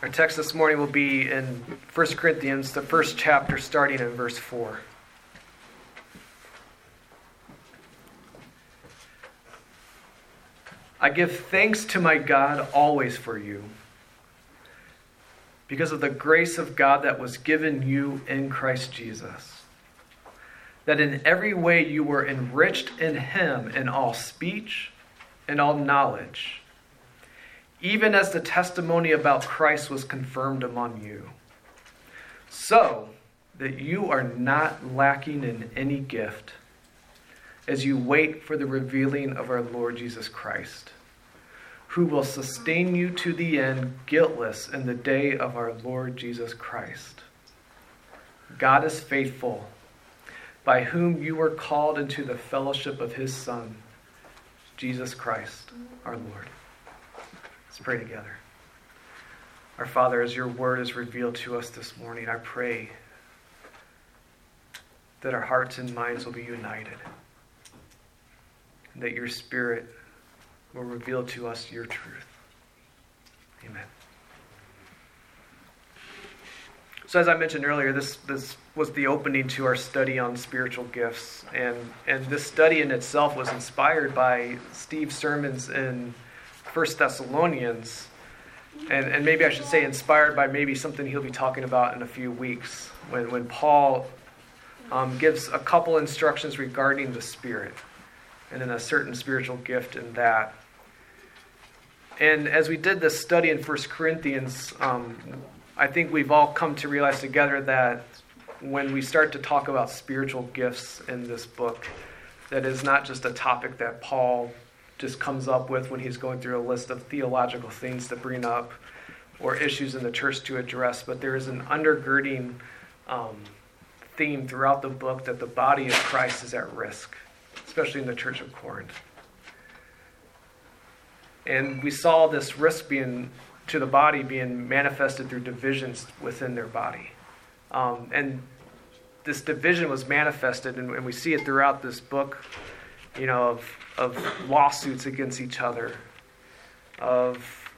Our text this morning will be in 1 Corinthians, the first chapter, starting in verse 4. I give thanks to my God always for you, because of the grace of God that was given you in Christ Jesus, that in every way you were enriched in him in all speech and all knowledge, even as the testimony about Christ was confirmed among you, so that you are not lacking in any gift as you wait for the revealing of our Lord Jesus Christ, who will sustain you to the end, guiltless in the day of our Lord Jesus Christ. God is faithful, by whom you were called into the fellowship of his Son, Jesus Christ, our Lord. Let's pray together. Our Father, as your word is revealed to us this morning, I pray that our hearts and minds will be united, and that your Spirit will reveal to us your truth. Amen. So as I mentioned earlier, this was the opening to our study on spiritual gifts. And this study in itself was inspired by Steve's sermons in 1 Thessalonians. And maybe I should say inspired by maybe something he'll be talking about in a few weeks, when Paul gives a couple instructions regarding the Spirit and then a certain spiritual gift in that. And as we did this study in 1 Corinthians, I think we've all come to realize together that when we start to talk about spiritual gifts in this book, that is not just a topic that Paul just comes up with when he's going through a list of theological things to bring up or issues in the church to address, but there is an undergirding theme throughout the book that the body of Christ is at risk, especially in the church of Corinth. And we saw this risk to the body being manifested through divisions within their body. And this division was manifested, and we see it throughout this book, of lawsuits against each other, of,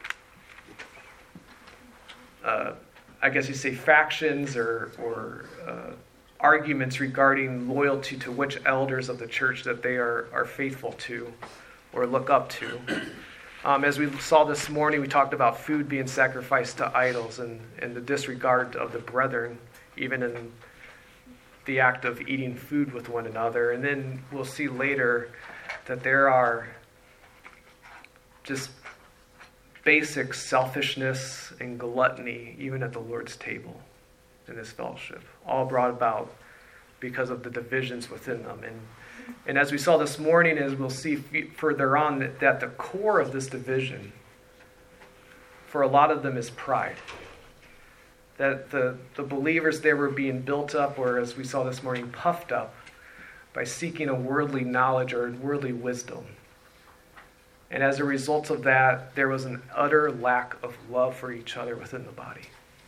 I guess you say, factions or arguments regarding loyalty to which elders of the church that they are faithful to or look up to. As we saw this morning, we talked about food being sacrificed to idols and the disregard of the brethren, even in the act of eating food with one another. And then we'll see later that there are just basic selfishness and gluttony, even at the Lord's table in this fellowship, all brought about because of the divisions within them. And as we saw this morning, as we'll see further on, that the core of this division, for a lot of them, is pride. That the believers there were being built up, or as we saw this morning, puffed up by seeking a worldly knowledge or worldly wisdom. And as a result of that, there was an utter lack of love for each other within the body.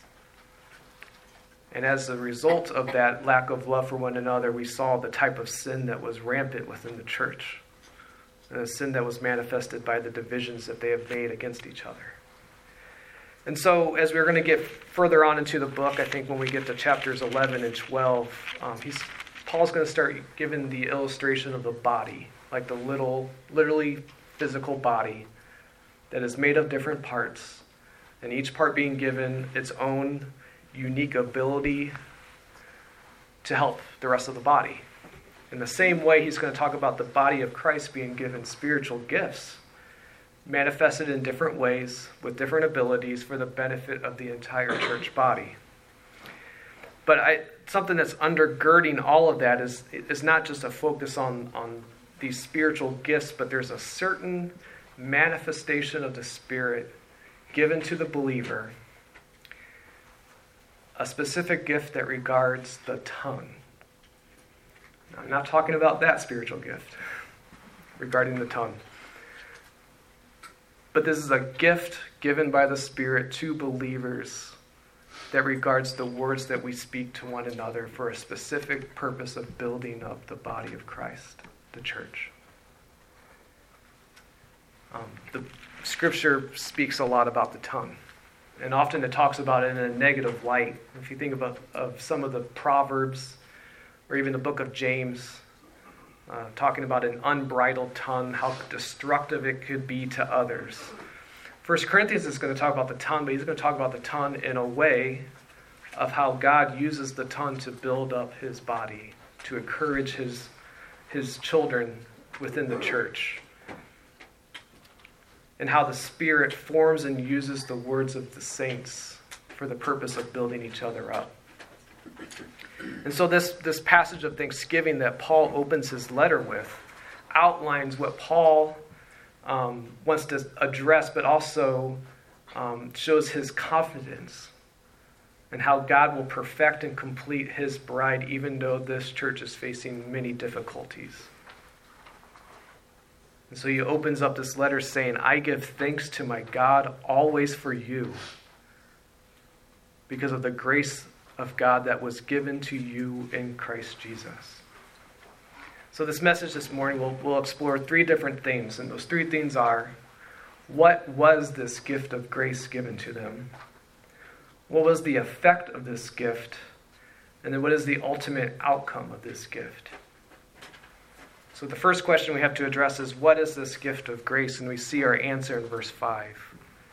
And as a result of that lack of love for one another, we saw the type of sin that was rampant within the church, and the sin that was manifested by the divisions that they have made against each other. And so as we're going to get further on into the book, I think when we get to chapters 11 and 12, Paul's going to start giving the illustration of the body, like the literally physical body that is made of different parts, and each part being given its own unique ability to help the rest of the body. In the same way, he's going to talk about the body of Christ being given spiritual gifts, manifested in different ways with different abilities for the benefit of the entire church body. But something that's undergirding all of that is not just a focus on these spiritual gifts, but there's a certain manifestation of the Spirit given to the believer, a specific gift that regards the tongue. Now, I'm not talking about that spiritual gift regarding the tongue. But this is a gift given by the Spirit to believers that regards the words that we speak to one another for a specific purpose of building up the body of Christ, the church. The Scripture speaks a lot about the tongue. And often it talks about it in a negative light. If you think about of some of the Proverbs or even the book of James, talking about an unbridled tongue, how destructive it could be to others. 1 Corinthians is going to talk about the tongue, but he's going to talk about the tongue in a way of how God uses the tongue to build up his body, to encourage his children within the church, and how the Spirit forms and uses the words of the saints for the purpose of building each other up. And so this passage of thanksgiving that Paul opens his letter with outlines what Paul wants to address, but also shows his confidence and how God will perfect and complete his bride, even though this church is facing many difficulties. And so he opens up this letter saying, I give thanks to my God always for you, because of the grace of God that was given to you in Christ Jesus. So this message this morning, we'll explore three different themes. And those three themes are, what was this gift of grace given to them? What was the effect of this gift? And then what is the ultimate outcome of this gift? So the first question we have to address is, what is this gift of grace? And we see our answer in verse 5.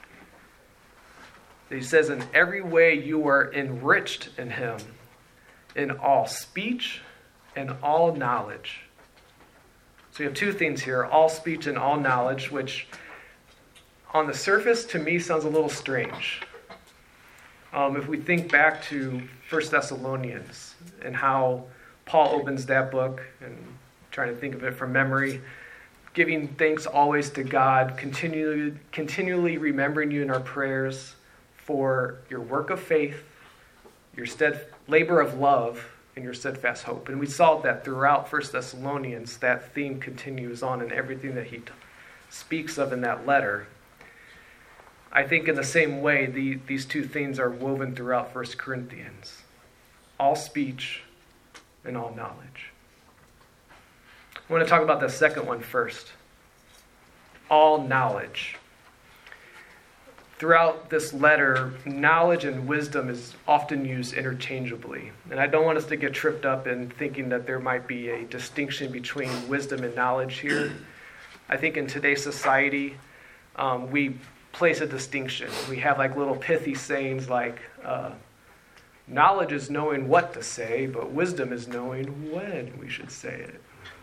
He says, in every way you are enriched in him, in all speech and all knowledge. So you have two things here, all speech and all knowledge, which on the surface to me sounds a little strange. If we think back to 1 Thessalonians and how Paul opens that book, and trying to think of it from memory, giving thanks always to God, continually remembering you in our prayers for your work of faith, your labor of love, and your steadfast hope. And we saw that throughout 1 Thessalonians, that theme continues on in everything that he speaks of in that letter. I think in the same way, these two themes are woven throughout 1 Corinthians. All speech and all knowledge. I want to talk about the second one first. All knowledge. Throughout this letter, knowledge and wisdom is often used interchangeably. And I don't want us to get tripped up in thinking that there might be a distinction between wisdom and knowledge here. I think in today's society, we place a distinction. We have like little pithy sayings like, knowledge is knowing what to say, but wisdom is knowing when we should say it.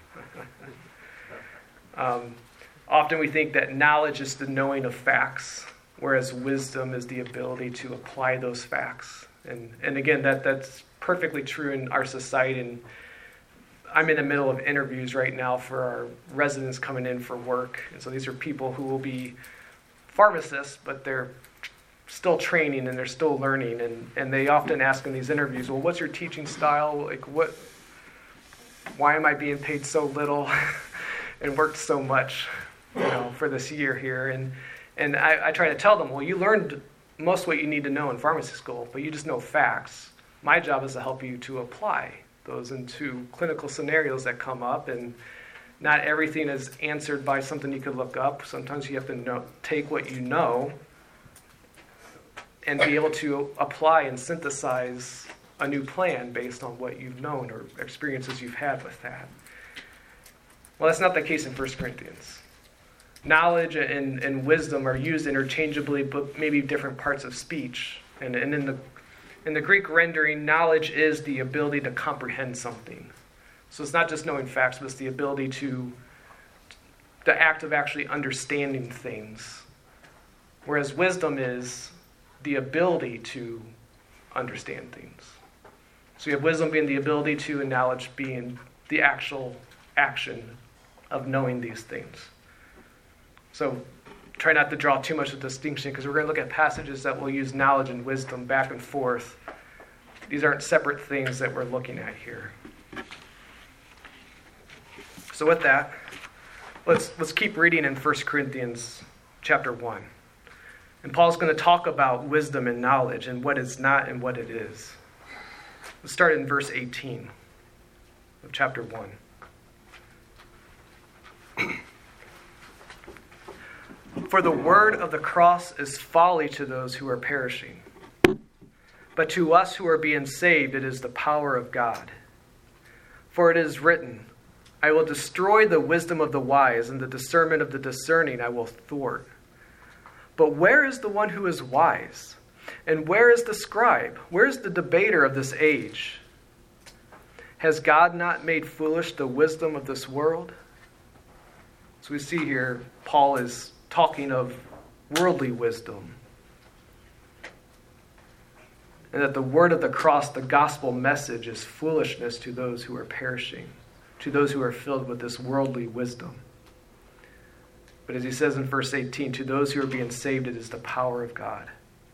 Often we think that knowledge is the knowing of facts, whereas wisdom is the ability to apply those facts. And again, that's perfectly true in our society. And I'm in the middle of interviews right now for our residents coming in for work. And so these are people who will be pharmacists, but they're still training and they're still learning. And they often ask in these interviews, well, what's your teaching style? Like, why am I being paid so little and worked so much, for this year here? And I try to tell them, well, you learned most what you need to know in pharmacy school, but you just know facts. My job is to help you to apply those into clinical scenarios that come up, and not everything is answered by something you could look up. Sometimes you have to take what you know and be able to apply and synthesize a new plan based on what you've known or experiences you've had with that. Well, that's not the case in 1 Corinthians. Knowledge and wisdom are used interchangeably, but maybe different parts of speech. And in the Greek rendering, knowledge is the ability to comprehend something. So it's not just knowing facts, but it's the ability the act of actually understanding things. Whereas wisdom is the ability to understand things. So you have wisdom being the ability to, and knowledge being the actual action of knowing these things. So try not to draw too much of a distinction, because we're going to look at passages that will use knowledge and wisdom back and forth. These aren't separate things that we're looking at here. So with that, let's keep reading in 1 Corinthians chapter 1. And Paul's going to talk about wisdom and knowledge and what is not and what it is. Let's start in verse 18 of chapter 1. For the word of the cross is folly to those who are perishing. But to us who are being saved, it is the power of God. For it is written, I will destroy the wisdom of the wise, and the discernment of the discerning I will thwart. But where is the one who is wise? And where is the scribe? Where is the debater of this age? Has God not made foolish the wisdom of this world? So we see here, Paul is talking of worldly wisdom. And that the word of the cross, the gospel message, is foolishness to those who are perishing, to those who are filled with this worldly wisdom. But as he says in verse 18, to those who are being saved, it is the power of God.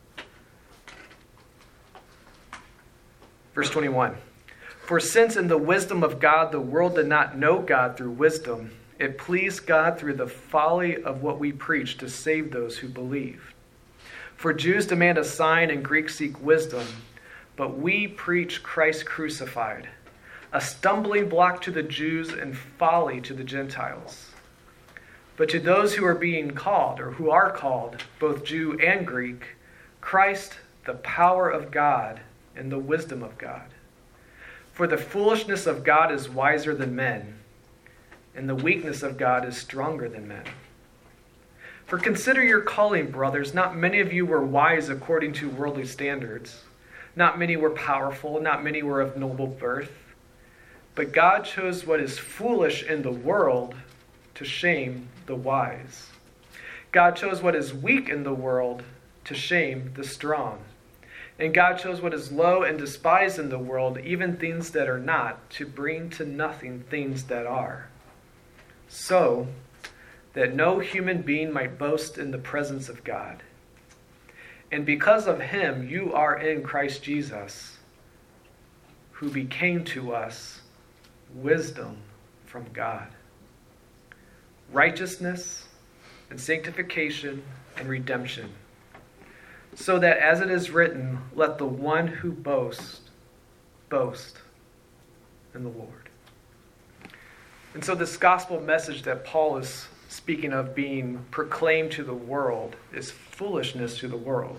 Verse 21, for since in the wisdom of God the world did not know God through wisdom, it pleased God through the folly of what we preach to save those who believe. For Jews demand a sign and Greeks seek wisdom, but we preach Christ crucified, a stumbling block to the Jews and folly to the Gentiles. But to those who are being called, or who are called, both Jew and Greek, Christ, the power of God and the wisdom of God. For the foolishness of God is wiser than men, and the weakness of God is stronger than men. For consider your calling, brothers. Not many of you were wise according to worldly standards. Not many were powerful. Not many were of noble birth. But God chose what is foolish in the world to shame the wise. God chose what is weak in the world to shame the strong. And God chose what is low and despised in the world, even things that are not, to bring to nothing things that are, so that no human being might boast in the presence of God. And because of him, you are in Christ Jesus, who became to us wisdom from God, righteousness and sanctification and redemption, so that as it is written, let the one who boasts, boast in the Lord. And so this gospel message that Paul is speaking of being proclaimed to the world is foolishness to the world,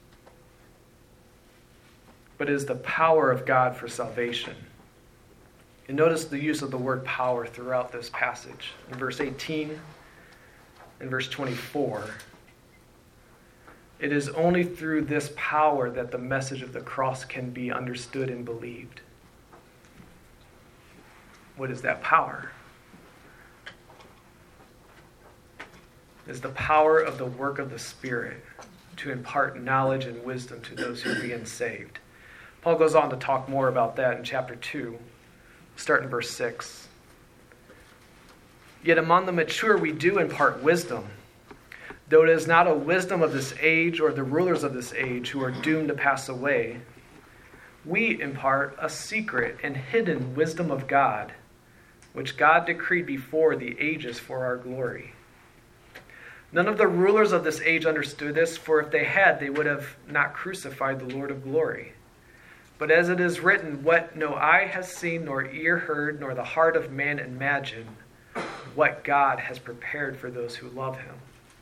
but is the power of God for salvation. And notice the use of the word power throughout this passage. In verse 18 and verse 24, it is only through this power that the message of the cross can be understood and believed. What is that power? Is the power of the work of the Spirit to impart knowledge and wisdom to those who are being saved. Paul goes on to talk more about that in chapter 2, start in verse 6. Yet among the mature we do impart wisdom, though it is not a wisdom of this age or the rulers of this age who are doomed to pass away. We impart a secret and hidden wisdom of God, which God decreed before the ages for our glory. None of the rulers of this age understood this, for if they had, they would have not crucified the Lord of glory. But as it is written, what no eye has seen, nor ear heard, nor the heart of man imagined, what God has prepared for those who love him.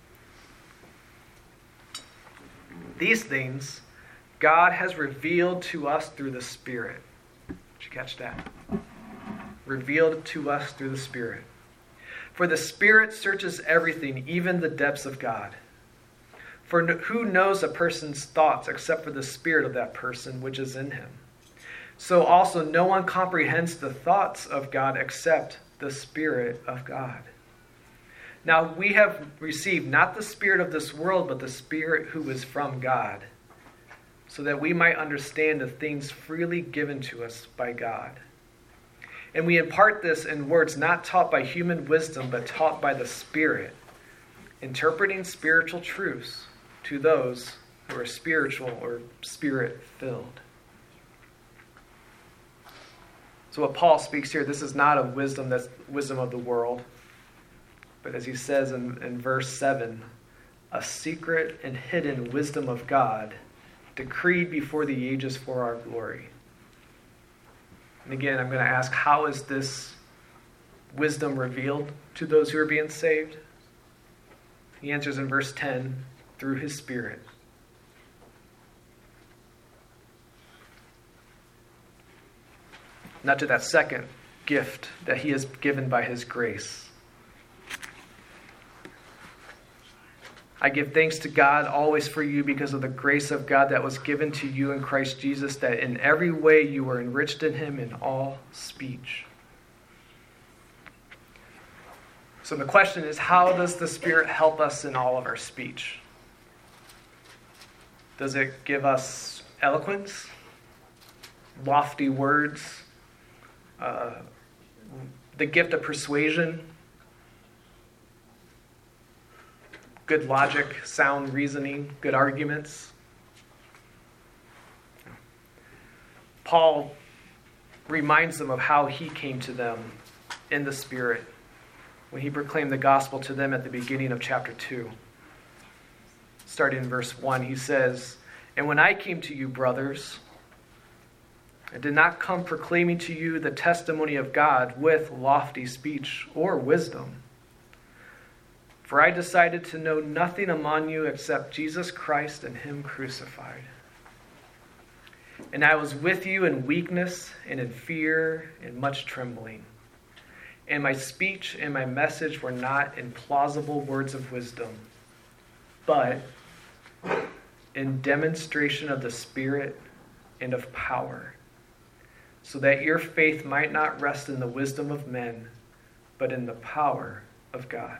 These things God has revealed to us through the Spirit. Did you catch that? Revealed to us through the Spirit. For the Spirit searches everything, even the depths of God. For who knows a person's thoughts except for the spirit of that person which is in him? So also no one comprehends the thoughts of God except the Spirit of God. Now we have received not the spirit of this world, but the Spirit who is from God, so that we might understand the things freely given to us by God. And we impart this in words not taught by human wisdom, but taught by the Spirit, interpreting spiritual truths to those who are spiritual or Spirit-filled. So what Paul speaks here, this is not a wisdom that's wisdom of the world, but as he says in verse 7, a secret and hidden wisdom of God, decreed before the ages for our glory. And again, I'm going to ask, how is this wisdom revealed to those who are being saved? He answers in verse 10, through his Spirit. Not to that second gift that he has given by his grace. I give thanks to God always for you because of the grace of God that was given to you in Christ Jesus, that in every way you were enriched in him in all speech. So the question is, how does the Spirit help us in all of our speech? Does it give us eloquence, lofty words, the gift of persuasion, good logic, sound reasoning, good arguments? Paul reminds them of how he came to them in the Spirit when he proclaimed the gospel to them at the beginning of chapter 2. Starting in verse 1, he says, "And when I came to you, brothers, I did not come proclaiming to you the testimony of God with lofty speech or wisdom. For I decided to know nothing among you except Jesus Christ and him crucified. And I was with you in weakness and in fear and much trembling. And my speech and my message were not in plausible words of wisdom, but in demonstration of the Spirit and of power, so that your faith might not rest in the wisdom of men, but in the power of God."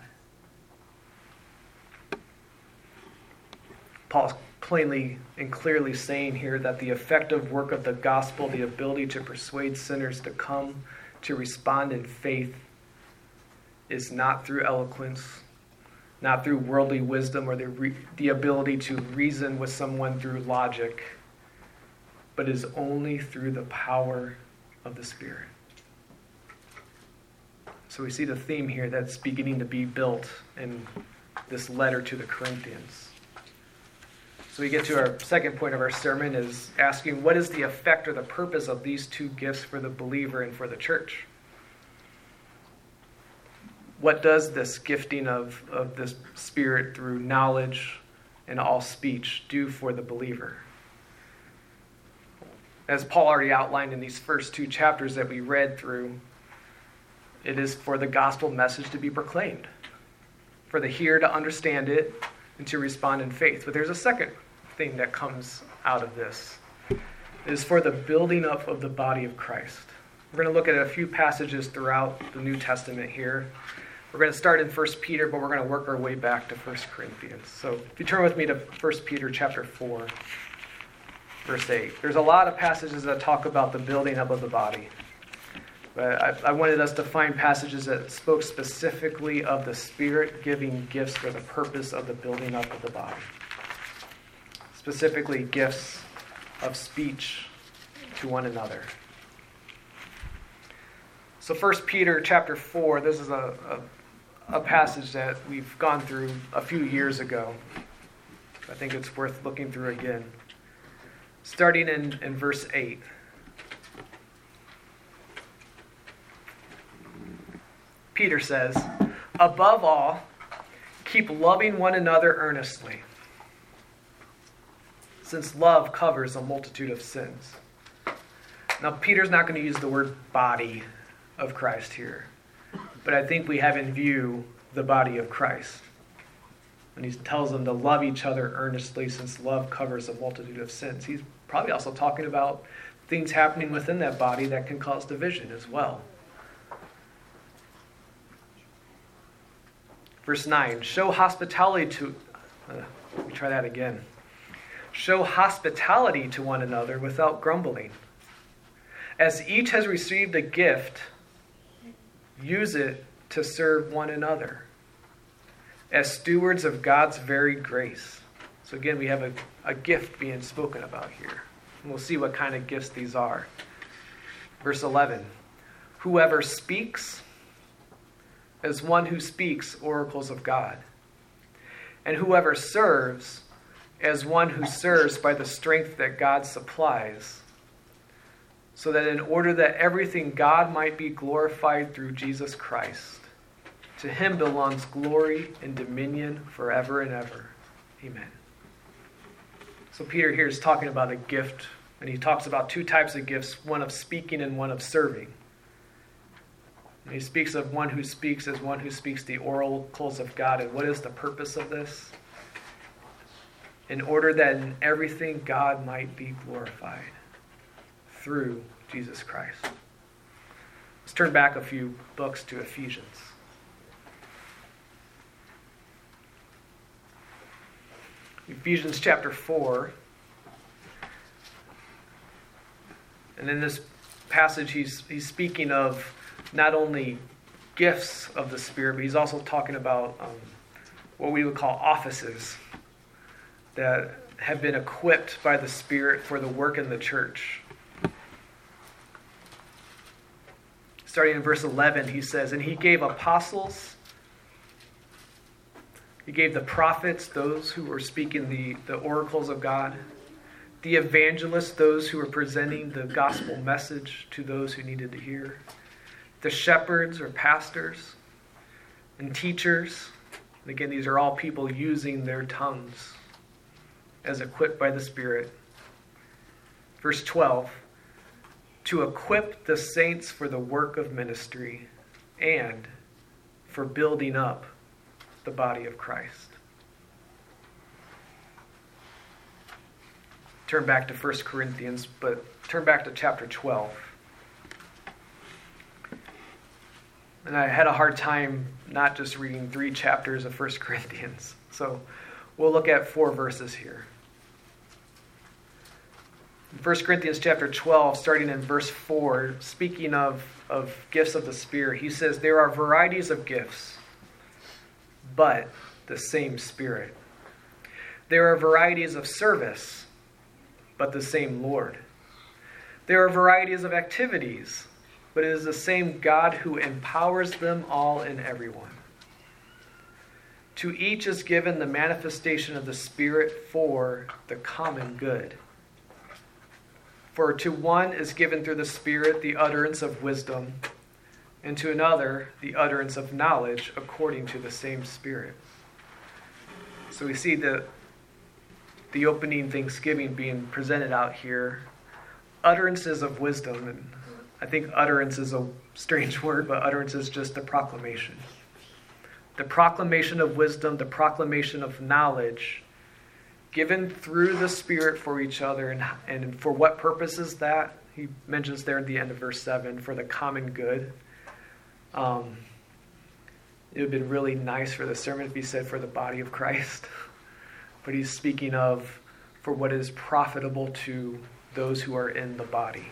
Paul's plainly and clearly saying here that the effective work of the gospel, the ability to persuade sinners to come to respond in faith, is not through eloquence, not through worldly wisdom or the ability to reason with someone through logic, but is only through the power of the Spirit. So we see the theme here that's beginning to be built in this letter to the Corinthians. So we get to our second point of our sermon, is asking, what is the effect or the purpose of these two gifts for the believer and for the church? What does this gifting of this Spirit through knowledge and all speech do for the believer? As Paul already outlined in these first two chapters that we read through, it is for the gospel message to be proclaimed, for the hearer to understand it and to respond in faith. But there's a second thing that comes out of this. It is for the building up of the body of Christ. We're going to look at a few passages throughout the New Testament here. We're going to start in 1 Peter, but we're going to work our way back to 1 Corinthians. So if you turn with me to 1 Peter chapter 4, verse 8. There's a lot of passages that talk about the building up of the body. But I wanted us to find passages that spoke specifically of the Spirit giving gifts for the purpose of the building up of the body. Specifically, gifts of speech to one another. So 1 Peter chapter 4, this is a passage that we've gone through a few years ago. I think it's worth looking through again. Starting in verse 8. Peter says, "Above all, keep loving one another earnestly, since love covers a multitude of sins." Now, Peter's not going to use the word body of Christ here, but I think we have in view the body of Christ. And he tells them to love each other earnestly, since love covers a multitude of sins. He's probably also talking about things happening within that body that can cause division as well. Verse 9, show hospitality to... let me try that again. Show hospitality to one another without grumbling. As each has received a gift, use it to serve one another as stewards of God's varied grace. So again, we have a gift being spoken about here. And we'll see what kind of gifts these are. Verse 11, whoever speaks, as one who speaks oracles of God. And whoever serves, as one who serves by the strength that God supplies, so that in order that everything God might be glorified through Jesus Christ. To him belongs glory and dominion forever and ever. Amen. So Peter here is talking about a gift, and he talks about two types of gifts, one of speaking and one of serving. And he speaks of one who speaks as one who speaks the oracles of God. And what is the purpose of this? In order that in everything God might be glorified through Jesus Christ. Let's turn back a few books to Ephesians. Ephesians chapter 4. And in this passage, he's speaking of not only gifts of the Spirit, but he's also talking about what we would call offices that have been equipped by the Spirit for the work in the church. Starting in verse 11, he says, "And he gave apostles, he gave the prophets, those who were speaking the oracles of God, the evangelists, those who were presenting the gospel message to those who needed to hear, the shepherds or pastors, and teachers." And again, these are all people using their tongues as equipped by the Spirit. Verse 12, "To equip the saints for the work of ministry and for building up the body of Christ." Turn back to 1 Corinthians, but turn back to chapter 12. And I had a hard time not just reading 3 chapters of 1 Corinthians. So we'll look at 4 verses here. In 1 Corinthians chapter 12, starting in verse 4, speaking of gifts of the Spirit, he says, "There are varieties of gifts, but the same Spirit. There are varieties of service, but the same Lord. There are varieties of activities, but it is the same God who empowers them all in everyone. To each is given the manifestation of the Spirit for the common good. For to one is given through the Spirit the utterance of wisdom, and to another the utterance of knowledge according to the same Spirit." So we see the opening thanksgiving being presented out here. Utterances of wisdom, and I think utterance is a strange word, but utterance is just a proclamation. The proclamation of wisdom, the proclamation of knowledge, given through the Spirit for each other. And for what purpose is that? He mentions there at the end of verse 7, for the common good. It would have been really nice for the sermon if he said for the body of Christ. But he's speaking of for what is profitable to those who are in the body.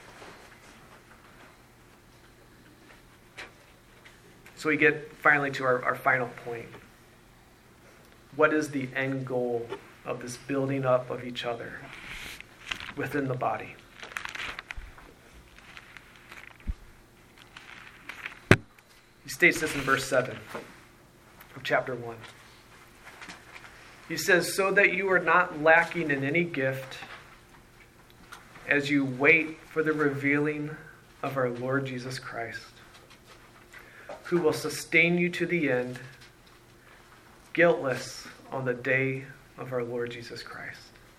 So we get finally to our final point. What is the end goal of this building up of each other within the body? He states this in verse 7 of chapter 1. He says, "So that you are not lacking in any gift as you wait for the revealing of our Lord Jesus Christ, who will sustain you to the end, guiltless on the day of our Lord Jesus Christ."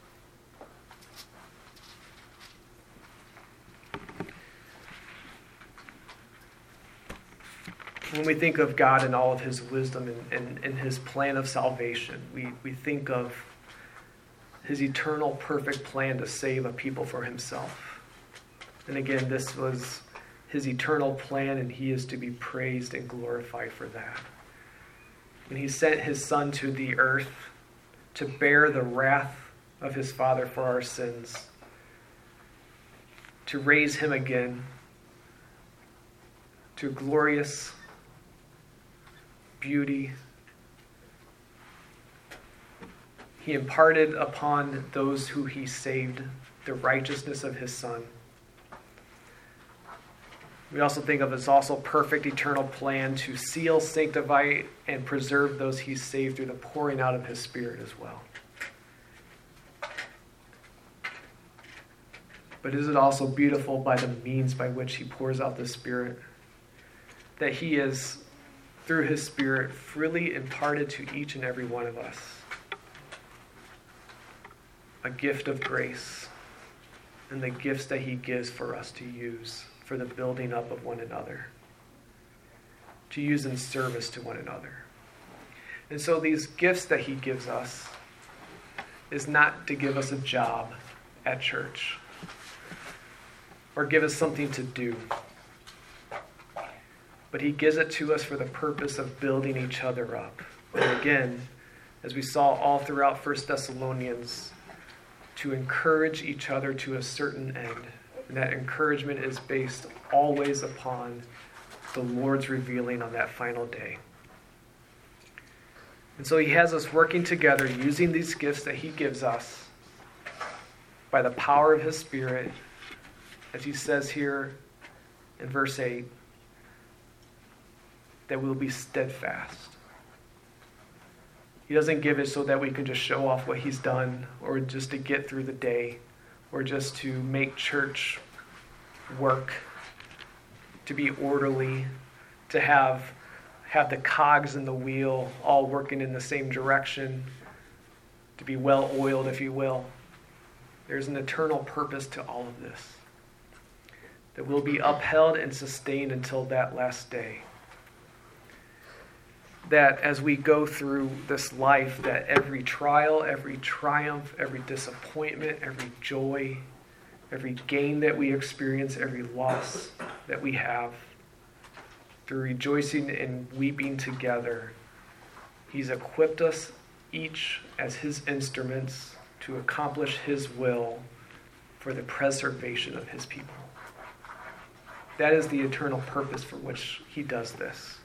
When we think of God and all of his wisdom and his plan of salvation, we think of his eternal perfect plan to save a people for himself. And again, this was his eternal plan, and he is to be praised and glorified for that. When he sent his Son to the earth to bear the wrath of his Father for our sins, to raise him again to glorious beauty, he imparted upon those who he saved the righteousness of his Son. We also think of his also perfect eternal plan to seal, sanctify, and preserve those he saved through the pouring out of his Spirit as well. But is it also beautiful by the means by which he pours out the Spirit? That he is through his Spirit, freely imparted to each and every one of us. A gift of grace and the gifts that he gives for us to use for the building up of one another, to use in service to one another. And so these gifts that he gives us is not to give us a job at church or give us something to do. But he gives it to us for the purpose of building each other up. And again, as we saw all throughout 1 Thessalonians, to encourage each other to a certain end. And that encouragement is based always upon the Lord's revealing on that final day. And so he has us working together using these gifts that he gives us by the power of his Spirit, as he says here in verse 8, that we'll be steadfast. He doesn't give it so that we can just show off what he's done or just to get through the day or just to make church work, to be orderly, to have the cogs in the wheel all working in the same direction, to be well oiled, if you will. There's an eternal purpose to all of this that will be upheld and sustained until that last day. That as we go through this life, that every trial, every triumph, every disappointment, every joy, every gain that we experience, every loss that we have, through rejoicing and weeping together, he's equipped us each as his instruments to accomplish his will for the preservation of his people. That is the eternal purpose for which he does this.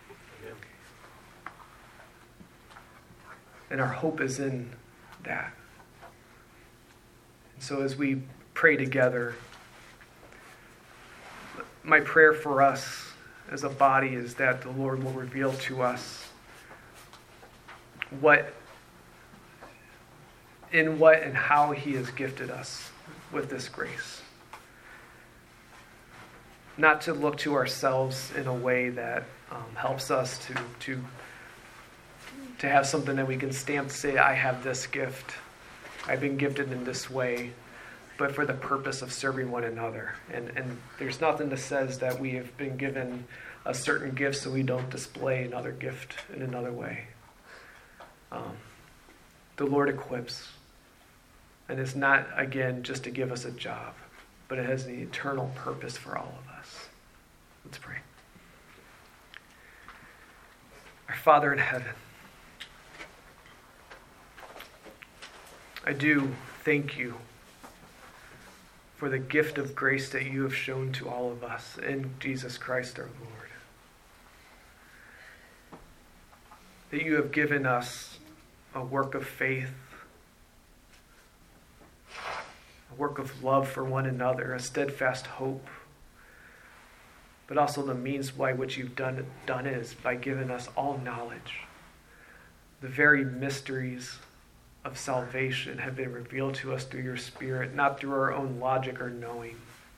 And our hope is in that. And so as we pray together, my prayer for us as a body is that the Lord will reveal to us what and how he has gifted us with this grace. Not to look to ourselves in a way that helps us to have something that we can stamp to say, I have this gift. I've been gifted in this way, but for the purpose of serving one another. And there's nothing that says that we have been given a certain gift so we don't display another gift in another way. The Lord equips. And it's not, again, just to give us a job, but it has an eternal purpose for all of us. Let's pray. Our Father in heaven, I do thank you for the gift of grace that you have shown to all of us in Jesus Christ our Lord. That you have given us a work of faith, a work of love for one another, a steadfast hope, but also the means by which you've done is by giving us all knowledge. The very mysteries of salvation have been revealed to us through your Spirit, not through our own logic or knowing,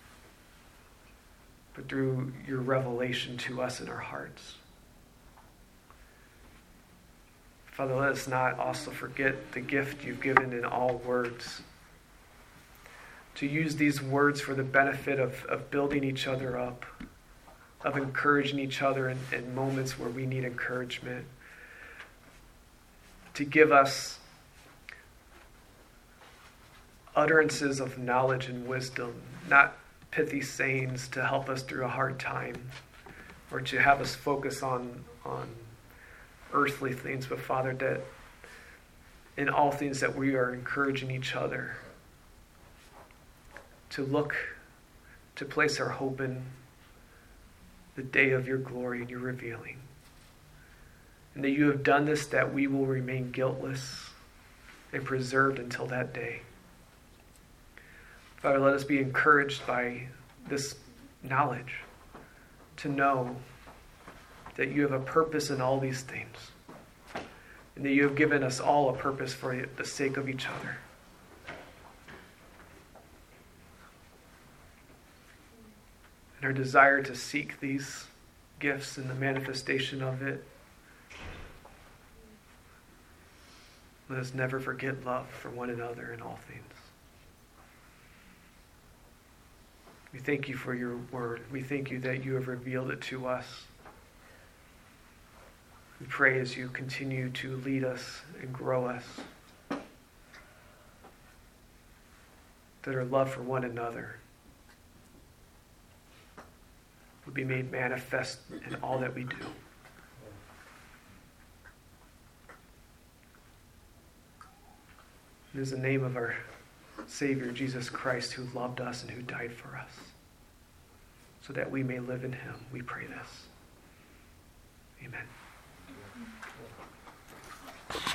but through your revelation to us in our hearts. Father, let us not also forget the gift you've given in all words, to use these words for the benefit of building each other up, of encouraging each other in moments where we need encouragement, to give us utterances of knowledge and wisdom, not pithy sayings to help us through a hard time or to have us focus on earthly things, but Father, that in all things that we are encouraging each other to place our hope in the day of your glory and your revealing. And that you have done this, that we will remain guiltless and preserved until that day. Father, let us be encouraged by this knowledge to know that you have a purpose in all these things and that you have given us all a purpose for the sake of each other. And our desire to seek these gifts and the manifestation of it. Let us never forget love for one another in all things. We thank you for your word. We thank you that you have revealed it to us. We pray as you continue to lead us and grow us, that our love for one another would be made manifest in all that we do. It is the name of our Savior, Jesus Christ, who loved us and who died for us, so that we may live in him. We pray this. Amen.